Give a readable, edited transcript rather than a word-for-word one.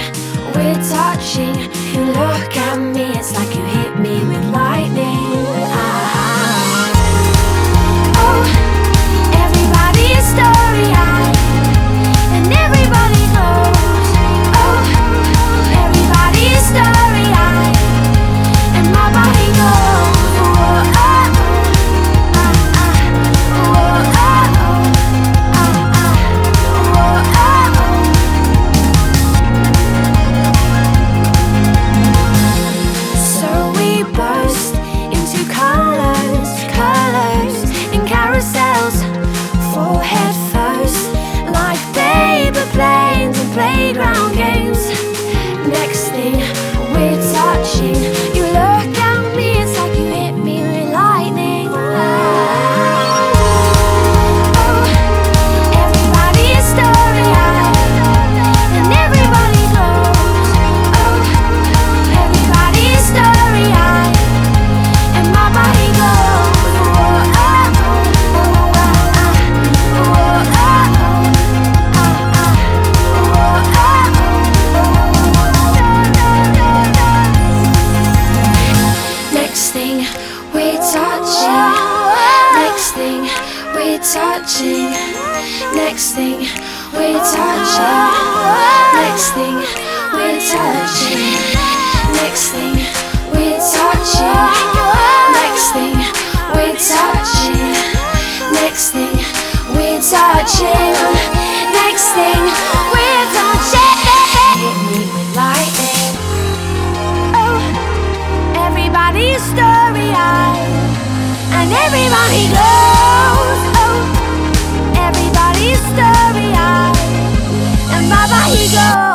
we're touching. You look at me, it's like you hit me with lightning. Oh, everybody's story-eyed, and everybody goes. Oh, everybody's story-eyed, and my body goes. Whoa, oh, whoa, so we burst into colors, colors in carousels, fall head first, like paper planes and playground games. Next thing, we're touching. You look at me, it's like you hit me with lightning. Oh, everybody's story-eyed, and everybody goes. Oh, everybody's story-eyed, and my body goes. Whoa, next thing, we're touching. Next thing, we're touching. Next thing, we're touching. Next thing, we're touching. Next thing, we're touching. Next thing, we're touching. Next thing, we're touching. Next thing, we're touching. Hit me with lightning. Oh, everybody's story-eyed, and everybody goes. Oh, everybody's story-eyed, and my body goes.